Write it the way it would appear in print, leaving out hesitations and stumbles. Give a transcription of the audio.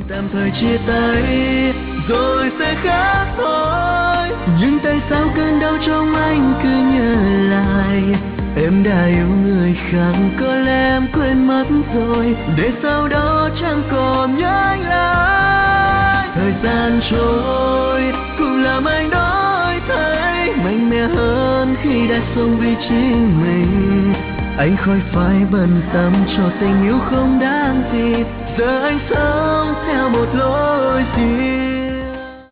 tạm thời chia tay rồi sẽ khác thôi, nhưng tại sao cơn đau trong anh cứ nhớ lại? Em đã yêu người khác, có lẽ em quên mất rồi, để sau đó chẳng còn nhớ anh lại. Thời gian trôi cũng làm anh đổi thay, mạnh mẽ hơn khi đã sống vì chính mình. Anh khỏi phải bận tâm cho tình yêu không đáng gì, giờ anh sống theo một lối riêng.